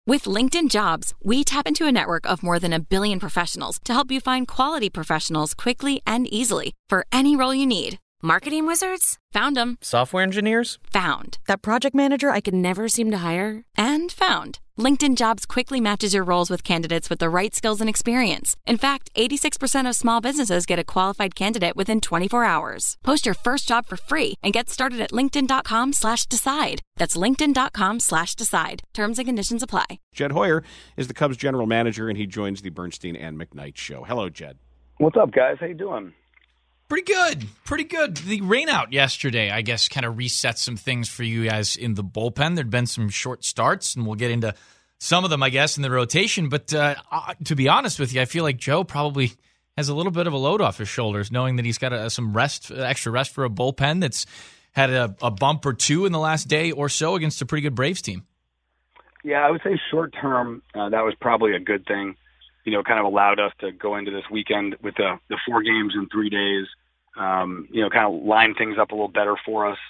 With LinkedIn Jobs, we tap into a network of more than 1 billion professionals to help you find quality professionals quickly and easily for any role you need. Marketing wizards? Found them. Software engineers? Found. That project manager I could never seem to hire? And found. LinkedIn Jobs quickly matches your roles with candidates with the right skills and experience. In fact, 86% of small businesses get a qualified candidate within 24 hours. Post your first job for free and get started at linkedin.com/decide. That's linkedin.com/decide. Terms and conditions apply. Jed Hoyer is the Cubs general manager, and he joins the Bernstein and McKnight show. Hello, Jed. What's up, guys? How you doing? Pretty good. The rain out yesterday, I guess, kind of reset some things for you guys in the bullpen. There'd been some short starts, and we'll get into some of them, I guess, in the rotation. But to be honest with you, I feel like Joe probably has a little bit of a load off his shoulders, knowing that he's got some extra rest for a bullpen that's had a bump or two in the last day or so against a pretty good Braves team. Yeah, I would say short term, that was probably a good thing. Kind of allowed us to go into this weekend with the 4 games in 3 days, kind of line things up a little better for us.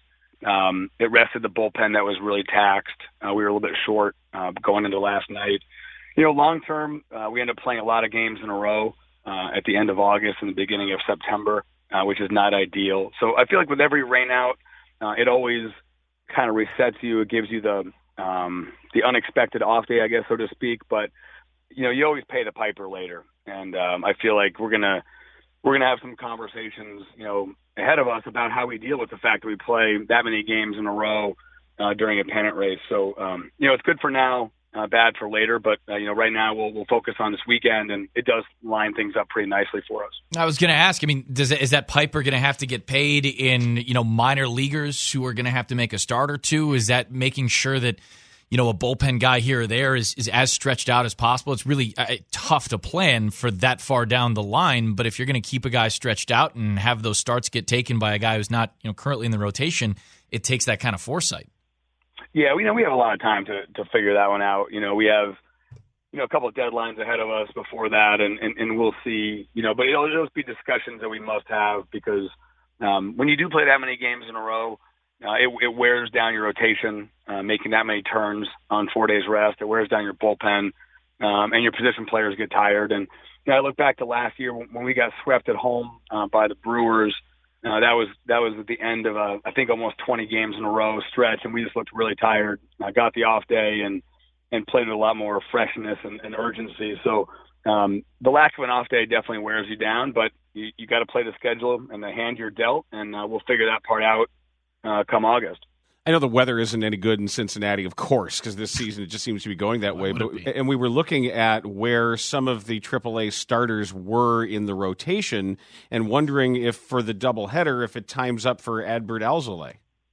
It rested the bullpen that was really taxed. We were a little bit short going into last night. Long term, we ended up playing a lot of games in a row at the end of August and the beginning of September, which is not ideal. So I feel like with every rain out, it always kind of resets you. It gives you the unexpected off day, I guess, so to speak. But you always pay the piper later, and I feel like we're gonna have some conversations, ahead of us about how we deal with the fact that we play that many games in a row during a pennant race. So it's good for now, bad for later. But right now we'll focus on this weekend, and it does line things up pretty nicely for us. I was going to ask. I mean, is that piper going to have to get paid in minor leaguers who are going to have to make a start or two? Is that making sure that a bullpen guy here or there is as stretched out as possible? It's really tough to plan for that far down the line, but if you're going to keep a guy stretched out and have those starts get taken by a guy who's not currently in the rotation, it takes that kind of foresight. Yeah, we have a lot of time to figure that one out. We have a couple of deadlines ahead of us before that, and we'll see. But it'll just be discussions that we must have because when you do play that many games in a row, it wears down your rotation, making that many turns on 4 days rest. It wears down your bullpen, and your position players get tired. And I look back to last year when we got swept at home by the Brewers. That was at the end of I think almost 20 games in a row stretch, and we just looked really tired. I got the off day and played with a lot more freshness and urgency. So the lack of an off day definitely wears you down, but you got to play the schedule and the hand you're dealt, and we'll figure that part out come August. I know the weather isn't any good in Cincinnati, of course, because this season it just seems to be going that way. And we were looking at where some of the AAA starters were in the rotation and wondering if for the doubleheader, if it times up for Adbert Alzolay.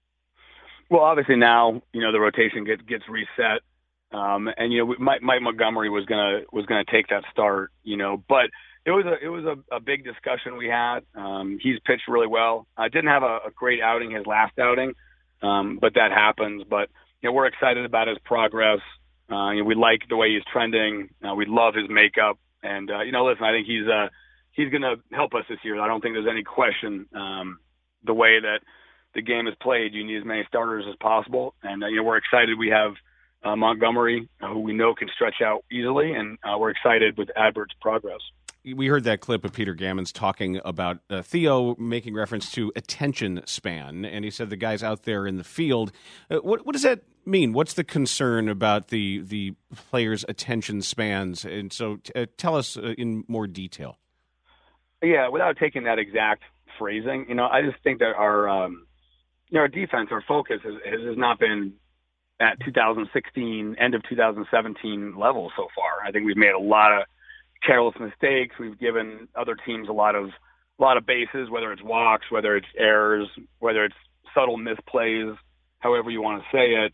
Well, obviously now the rotation gets reset, and Mike Montgomery was gonna take that start, but. It was a big discussion we had. He's pitched really well. Didn't have a great outing his last outing, but that happens. But we're excited about his progress. We like the way he's trending. We love his makeup, and listen, I think he's going to help us this year. I don't think there's any question. The way that the game is played, you need as many starters as possible, and we're excited. We have Montgomery, who we know can stretch out easily, and we're excited with Adbert's progress. We heard that clip of Peter Gammons talking about Theo making reference to attention span, and he said the guys out there in the field. What does that mean? What's the concern about the players' attention spans? And so tell us in more detail. Yeah, without taking that exact phrasing, I just think that our defense, our focus has not been at 2016, end of 2017 level so far. I think we've made a lot of careless mistakes. We've given other teams a lot of bases, whether it's walks, whether it's errors, whether it's subtle misplays, however you want to say it.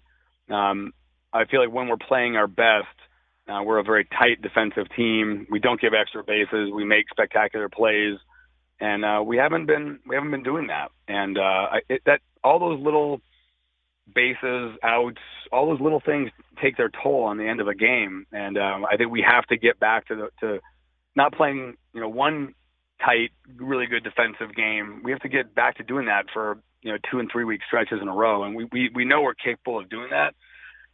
I feel like when we're playing our best, we're a very tight defensive team. We don't give extra bases. We make spectacular plays, and we haven't been doing that. And that all those little bases, outs, all those little things take their toll on the end of a game. And I think we have to get back to not playing, one tight, really good defensive game. We have to get back to doing that for 2 and 3 week stretches in a row. And we know we're capable of doing that.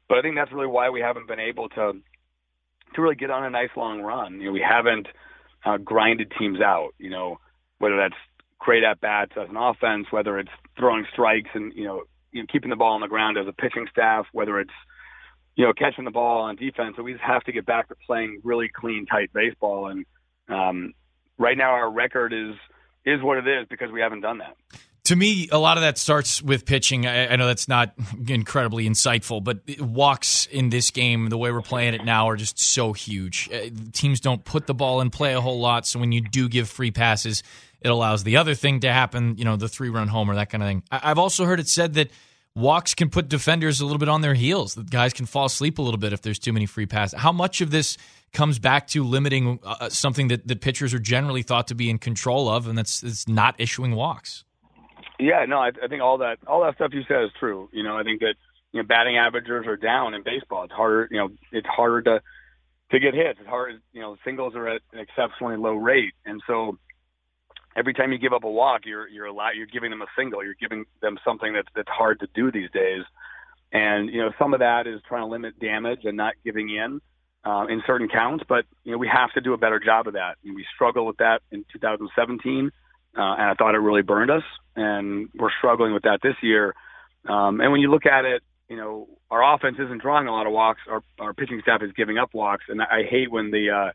But I think that's really why we haven't been able to really get on a nice long run. We haven't grinded teams out, whether that's great at-bats as an offense, whether it's throwing strikes and, keeping the ball on the ground as a pitching staff, whether it's, catching the ball on defense. So we just have to get back to playing really clean, tight baseball. And right now our record is what it is because we haven't done that. To me, a lot of that starts with pitching. I know that's not incredibly insightful, but walks in this game, the way we're playing it now, are just so huge. Teams don't put the ball in play a whole lot, so when you do give free passes, it allows the other thing to happen, the 3-run homer, that kind of thing. I've also heard it said that walks can put defenders a little bit on their heels, that guys can fall asleep a little bit if there's too many free passes. How much of this comes back to limiting something that pitchers are generally thought to be in control of, and that's not issuing walks? Yeah, no, I think all that stuff you said is true. I think that batting averages are down in baseball. It's harder, it's harder to get hits. It's hard, singles are at an exceptionally low rate, and so every time you give up a walk, you're giving them a single. You're giving them something that's hard to do these days, and some of that is trying to limit damage and not giving in certain counts. But we have to do a better job of that. We struggled with that in 2017. And I thought it really burned us, and we're struggling with that this year. And when you look at it, our offense isn't drawing a lot of walks. Our pitching staff is giving up walks, and I hate when the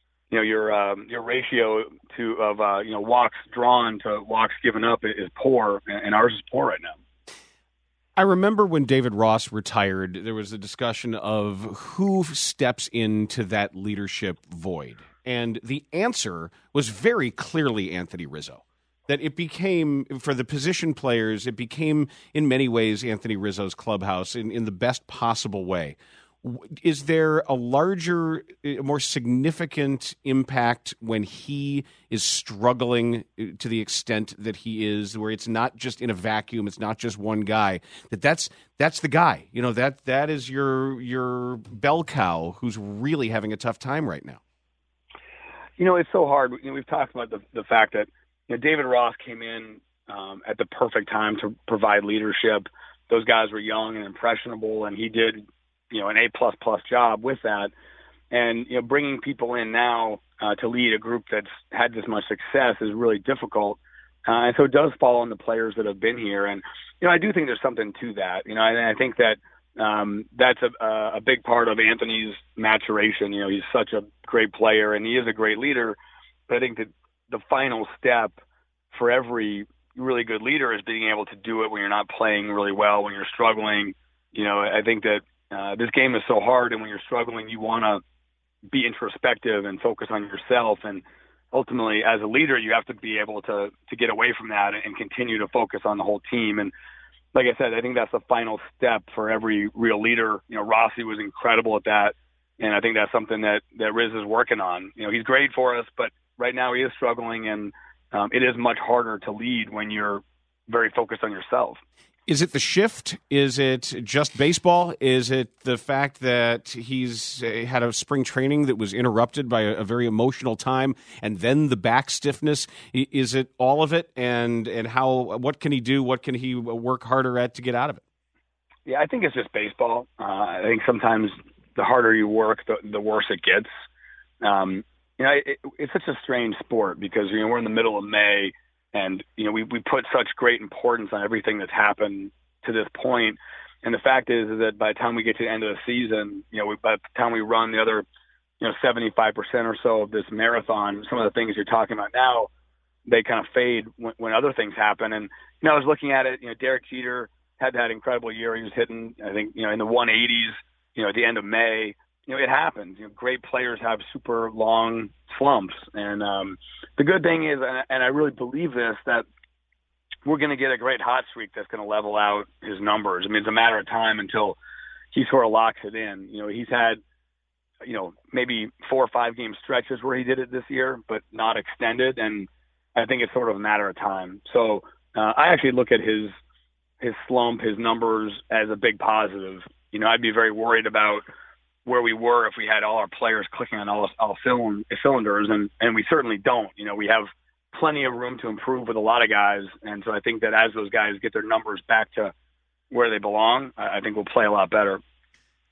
your ratio of walks drawn to walks given up is poor, and ours is poor right now. I remember when David Ross retired, there was a discussion of who steps into that leadership void. And the answer was very clearly Anthony Rizzo. That it became, for the position players, it became in many ways Anthony Rizzo's clubhouse in the best possible way. Is there a larger, more significant impact when he is struggling to the extent that he is, where it's not just in a vacuum, it's not just one guy, that's the guy, that is your bell cow who's really having a tough time right now? It's so hard. We've talked about the fact that David Ross came in at the perfect time to provide leadership. Those guys were young and impressionable, and he did, an A++ job with that. And bringing people in now to lead a group that's had this much success is really difficult. And so it does fall on the players that have been here. And I do think there's something to that. And I think that that's a big part of Anthony's maturation. He's such a great player and he is a great leader, but I think that the final step for every really good leader is being able to do it when you're not playing really well, when you're struggling. I think that this game is so hard, and when you're struggling, you want to be introspective and focus on yourself. And ultimately, as a leader, you have to be able to get away from that and continue to focus on the whole team. And like I said, I think that's the final step for every real leader. Rossi was incredible at that, and I think that's something that Riz is working on. He's great for us, but right now he is struggling, and it is much harder to lead when you're very focused on yourself. Is it the shift? Is it just baseball? Is it the fact that he's had a spring training that was interrupted by a very emotional time, and then the back stiffness? Is it all of it? And what can he do? What can he work harder at to get out of it? Yeah, I think it's just baseball. I think sometimes the harder you work, the worse it gets. It's such a strange sport because we're in the middle of May. And, we put such great importance on everything that's happened to this point. And the fact is that by the time we get to the end of the season, by the time we run the other, 75% or so of this marathon, some of the things you're talking about now, they kind of fade when other things happen. And, I was looking at it, Derek Jeter had that incredible year. He was hitting, I think, in the 180s, at the end of May. It happens. Great players have super long slumps. And the good thing is, and I really believe this, that we're going to get a great hot streak that's going to level out his numbers. I mean, it's a matter of time until he sort of locks it in. He's had, maybe 4 or 5 game stretches where he did it this year, but not extended. And I think it's sort of a matter of time. So I actually look at his slump, his numbers as a big positive. I'd be very worried about where we were if we had all our players clicking on all cylinders, and we certainly don't. We have plenty of room to improve with a lot of guys, and so I think that as those guys get their numbers back to where they belong, I think we'll play a lot better.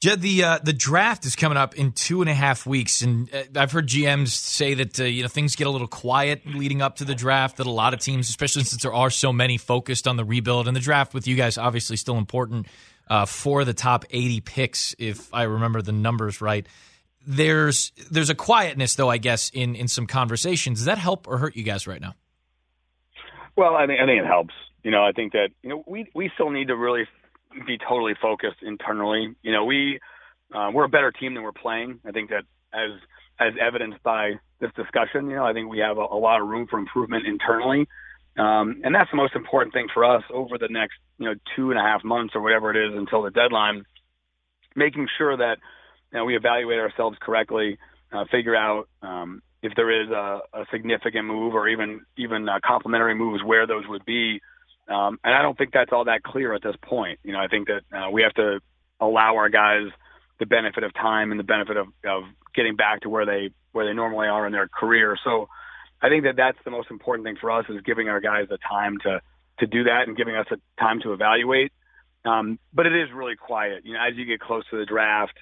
Jed, the draft is coming up in 2.5 weeks, and I've heard GMs say that things get a little quiet leading up to the draft. That a lot of teams, especially since there are so many focused on the rebuild, and the draft with you guys obviously still important for the top 80 picks, if I remember the numbers right. There's a quietness, though, I guess, in some conversations. Does that help or hurt you guys right now? Well, I think it helps. I think that we still need to really be totally focused internally. We're a better team than we're playing. I think that as evidenced by this discussion, I think we have a lot of room for improvement internally. And that's the most important thing for us over the next, 2.5 months or whatever it is until the deadline, making sure that we evaluate ourselves correctly, figure out if there is a significant move or even complementary moves, where those would be. And I don't think that's all that clear at this point. I think that we have to allow our guys the benefit of time and the benefit of getting back to where they normally are in their career. So I think that that's the most important thing for us, is giving our guys the time to do that and giving us a time to evaluate. But it is really quiet. As you get close to the draft,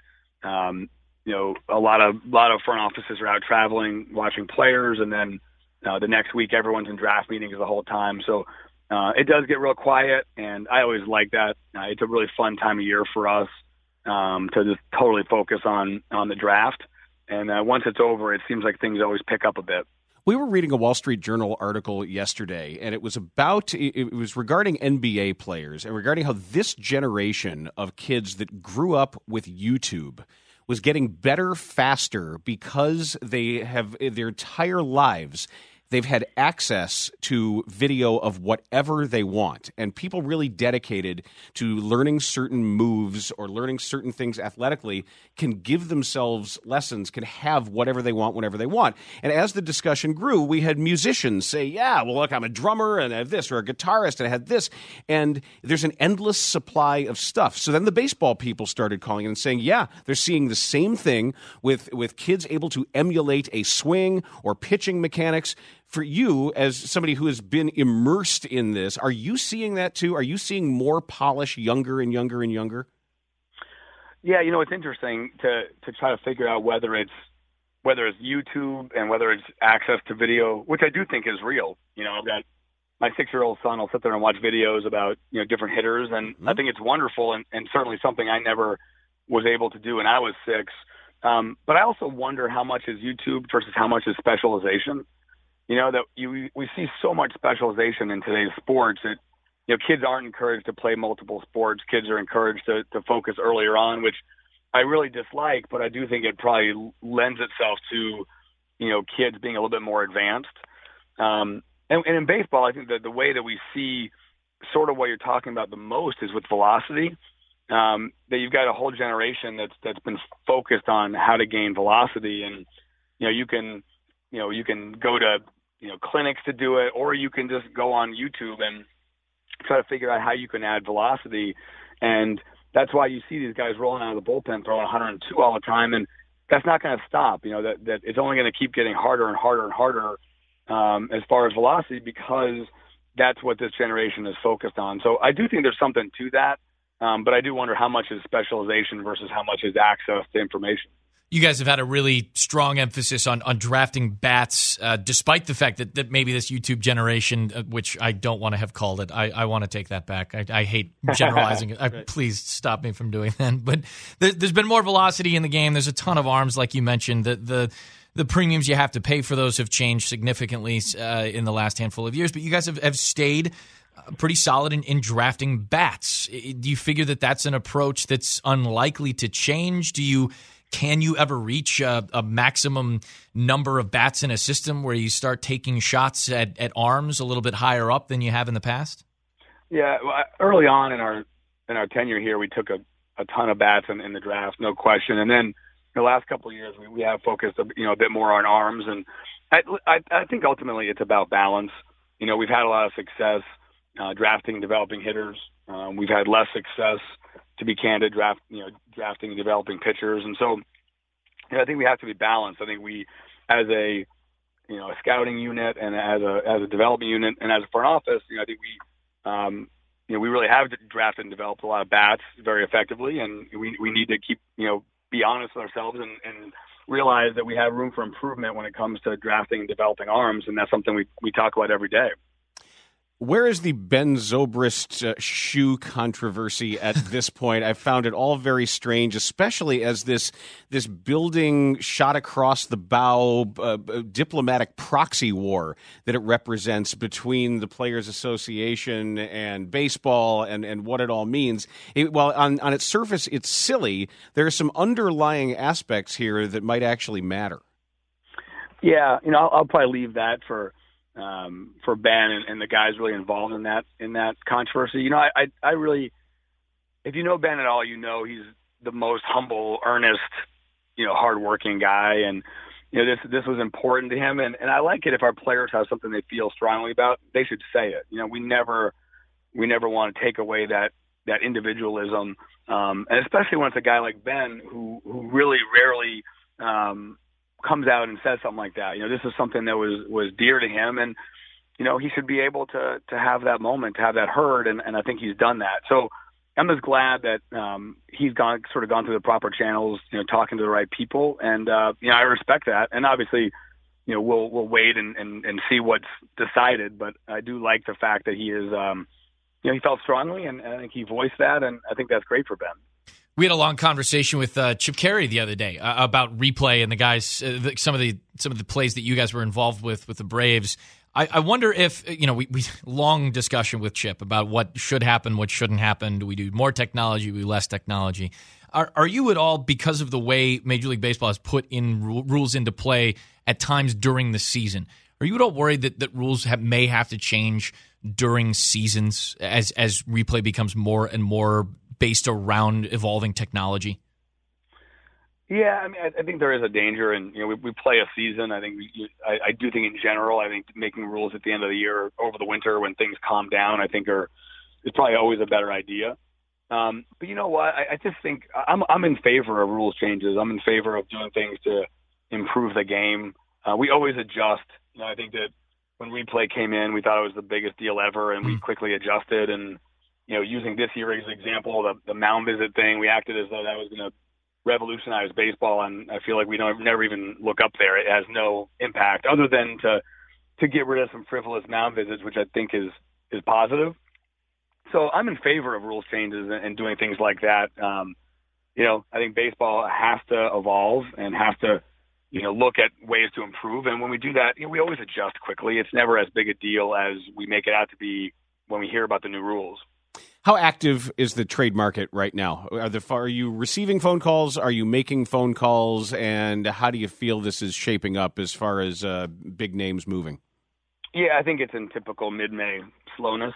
a lot of front offices are out traveling, watching players, and then the next week everyone's in draft meetings the whole time. So it does get real quiet, and I always like that. It's a really fun time of year for us to just totally focus on the draft. And once it's over, it seems like things always pick up a bit. We were reading a Wall Street Journal article yesterday, and it was regarding NBA players and regarding how this generation of kids that grew up with YouTube was getting better faster because they have their entire lives they've had access to video of whatever they want, and people really dedicated to learning certain moves or learning certain things athletically can give themselves lessons, can have whatever they want whenever they want. And as the discussion grew, we had musicians say, yeah, well, look, I'm a drummer and I have this, or a guitarist and I had this, and there's an endless supply of stuff. So then the baseball people started calling in and saying, yeah, they're seeing the same thing with kids able to emulate a swing or pitching mechanics. For you, as somebody who has been immersed in this, are you seeing that too? Are you seeing more polish younger and younger and younger? Yeah, it's interesting to try to figure out whether it's YouTube and whether it's access to video, which I do think is real. I've got my 6-year-old son will sit there and watch videos about different hitters, and I think it's wonderful and certainly something I never was able to do when I was 6. But I also wonder how much is YouTube versus how much is specialization. We see so much specialization in today's sports that, kids aren't encouraged to play multiple sports. Kids are encouraged to focus earlier on, which I really dislike, but I do think it probably lends itself to, kids being a little bit more advanced. And in baseball, I think that the way that we see sort of what you're talking about the most is with velocity, that you've got a whole generation that's been focused on how to gain velocity. And, you can go to, clinics to do it, or you can just go on YouTube and try to figure out how you can add velocity. And that's why you see these guys rolling out of the bullpen, throwing 102 all the time. And that's not going to stop, that it's only going to keep getting harder and harder and harder as far as velocity, because that's what this generation is focused on. So I do think there's something to that. But I do wonder how much is specialization versus how much is access to information. You guys have had a really strong emphasis on drafting bats, despite the fact that maybe this YouTube generation, which I don't want to have called it. I want to take that back. I hate generalizing it. Right. Please stop me from doing that. But there's been more velocity in the game. There's a ton of arms, like you mentioned. The premiums you have to pay for those have changed significantly in the last handful of years. But you guys have stayed pretty solid in drafting bats. Do you figure that that's an approach that's unlikely to change? Can you ever reach a maximum number of bats in a system where you start taking shots at arms a little bit higher up than you have in the past? Yeah, well, early on in our tenure here, we took a ton of bats in the draft, no question. And then the last couple of years, we have focused a bit more on arms. And I think ultimately it's about balance. We've had a lot of success drafting, developing hitters. We've had less success, to be candid, drafting and developing pitchers. And so, I think we have to be balanced. I think we, as a scouting unit and as a development unit and as a front office, I think we really have drafted and developed a lot of bats very effectively, and we need to keep, be honest with ourselves and realize that we have room for improvement when it comes to drafting and developing arms, and that's something we talk about every day. Where is the Ben Zobrist shoe controversy at this point? I found it all very strange, especially as this building shot across the bow diplomatic proxy war that it represents between the Players Association and baseball and what it all means. While on its surface it's silly, there are some underlying aspects here that might actually matter. Yeah, I'll probably leave that for Ben and the guys really involved in that controversy. I really, if you know Ben at all, he's the most humble, earnest, hardworking guy, and this was important to him. And I like it if our players have something they feel strongly about, they should say it. We never want to take away that individualism, and especially when it's a guy like Ben who really rarely comes out and says something like that. This is something that was dear to him, and he should be able to have that moment, to have that heard, and I think he's done that. So I'm just glad that he's gone through the proper channels, talking to the right people, and I respect that. And obviously, we'll wait and see what's decided, but I do like the fact that he is he felt strongly, and I think he voiced that, and I think that's great for Ben. We had a long conversation with Chip Caray the other day about replay and the guys, some of the plays that you guys were involved with the Braves. I wonder if, we long discussion with Chip about what should happen, what shouldn't happen. Do we do more technology? Do we do less technology? Are you at all, because of the way Major League Baseball has put in rules into play at times during the season, are you at all worried that rules may have to change during seasons as replay becomes more and more based around evolving technology? Yeah, I think there is a danger, and we play a season. I think I do think in general, I think making rules at the end of the year, or over the winter when things calm down, I think is probably always a better idea. But you know what? I just think I'm in favor of rules changes. I'm in favor of doing things to improve the game. We always adjust. I think that when replay came in, we thought it was the biggest deal ever, and we quickly adjusted. And using this year as an example, the mound visit thing, we acted as though that was going to revolutionize baseball, and I feel like we never even look up there. It has no impact other than to get rid of some frivolous mound visits, which I think is positive. So I'm in favor of rules changes and doing things like that. I think baseball has to evolve and has to look at ways to improve, and when we do that, we always adjust quickly. It's never as big a deal as we make it out to be when we hear about the new rules. How active is the trade market right now? Are you receiving phone calls? Are you making phone calls? And how do you feel this is shaping up as far as big names moving? Yeah, I think it's in typical mid-May slowness.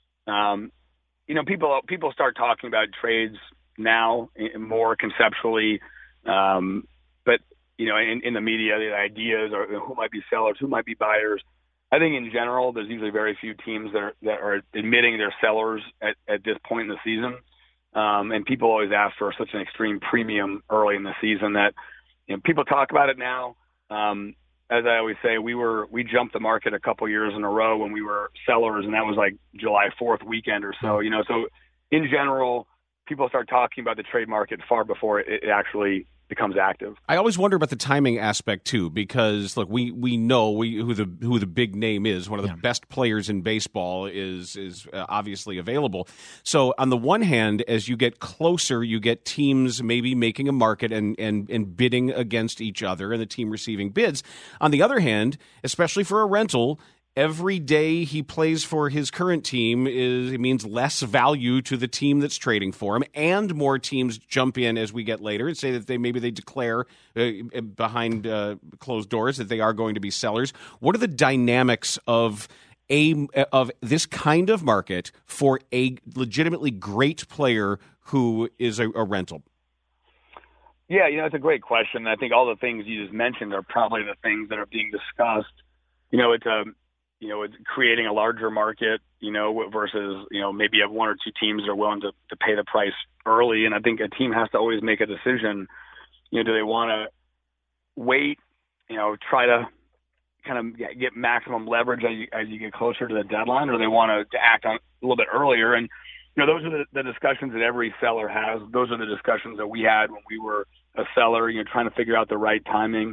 People start talking about trades now more conceptually, but in the media, the ideas or who might be sellers, who might be buyers. I think in general, there's usually very few teams that are admitting they're sellers at this point in the season. And people always ask for such an extreme premium early in the season that people talk about it now. As I always say, we jumped the market a couple years in a row when we were sellers, and that was like July 4th weekend or so. So in general, people start talking about the trade market far before it actually becomes active. I always wonder about the timing aspect too, because look, we know who the big name is. One of the best players in baseball is obviously available. So on the one hand, as you get closer, you get teams maybe making a market and bidding against each other, and the team receiving bids. On the other hand, especially for a rental, every day he plays for his current team means less value to the team that's trading for him, and more teams jump in as we get later and say that they declare behind closed doors that they are going to be sellers. What are the dynamics of this kind of market for a legitimately great player who is a rental? Yeah, it's a great question. I think all the things you just mentioned are probably the things that are being discussed. It's creating a larger market, versus, maybe you have one or two teams that are willing to pay the price early. And I think a team has to always make a decision. Do they want to wait, try to kind of get maximum leverage as you get closer to the deadline, or they want to act little bit earlier. And, those are the discussions that every seller has. Those are the discussions that we had when we were a seller, trying to figure out the right timing.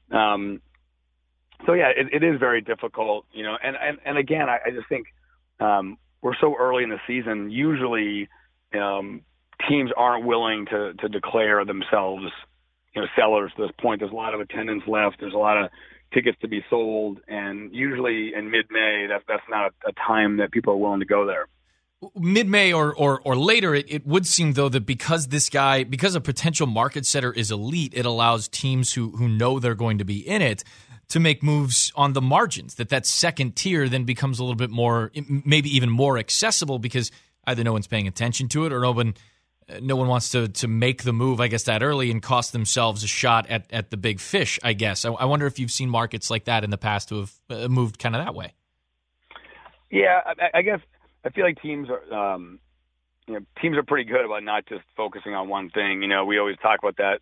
So yeah, it is very difficult, and again, I just think we're so early in the season. Usually teams aren't willing to declare themselves, sellers to this point. There's a lot of attendance left. There's a lot of tickets to be sold. And usually in mid-May, that's not a time that people are willing to go there. Mid-May or later, it would seem, though, that because a potential market setter is elite, it allows teams who know they're going to be in it to make moves on the margins, that second tier then becomes a little bit more, maybe even more accessible, because either no one's paying attention to it or no one wants to make the move, I guess, that early and cost themselves a shot at the big fish, I guess. I wonder if you've seen markets like that in the past who have moved kind of that way. Yeah, I guess I feel like teams are teams are pretty good about not just focusing on one thing. We always talk about that.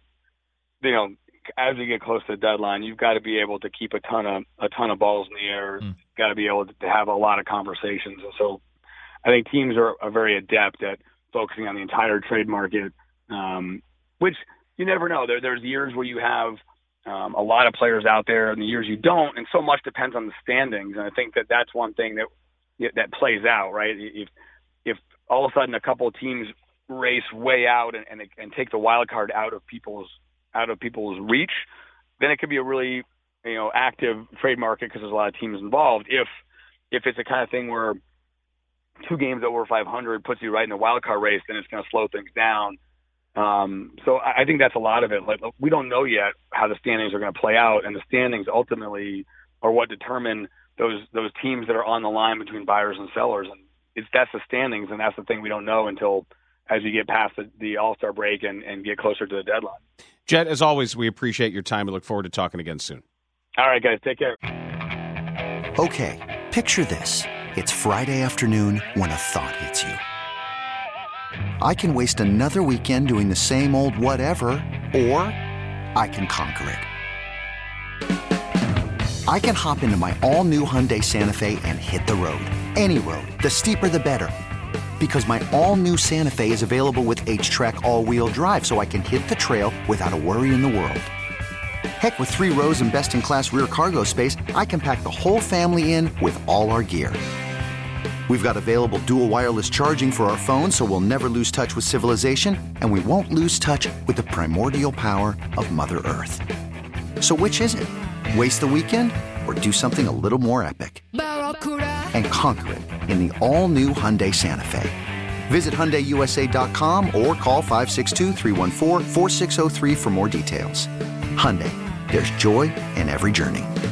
As we get close to the deadline, you've got to be able to keep a ton of balls in the air. You've got to be able to have a lot of conversations. And so I think teams are very adept at focusing on the entire trade market, which you never know. There's years where you have a lot of players out there, and the years you don't, and so much depends on the standings. And I think that's one thing that plays out, right? If all of a sudden a couple of teams race way out and take the wild card out of people's reach, then it could be a really active trade market because there's a lot of teams involved. If it's the kind of thing where 2 games over 500 puts you right in the wild card race, then it's going to slow things down. So I think that's a lot of it. Like, we don't know yet how the standings are going to play out, and the standings ultimately are what determine those teams that are on the line between buyers and sellers. And that's the standings, and that's the thing we don't know until as you get past the All-Star break and get closer to the deadline. Jet, as always, we appreciate your time. We look forward to talking again soon. All right, guys, take care. Okay, picture this. It's Friday afternoon when a thought hits you. I can waste another weekend doing the same old whatever, or I can conquer it. I can hop into my all-new Hyundai Santa Fe and hit the road. Any road. The steeper, the better. Because my all-new Santa Fe is available with H-Track all-wheel drive, so I can hit the trail without a worry in the world. Heck, with 3 rows and best-in-class rear cargo space, I can pack the whole family in with all our gear. We've got available dual wireless charging for our phones, so we'll never lose touch with civilization, and we won't lose touch with the primordial power of Mother Earth. So which is it? Waste the weekend or do something a little more epic and conquer it in the all-new Hyundai Santa Fe? Visit HyundaiUSA.com or call 562-314-4603 for more details. Hyundai, there's joy in every journey.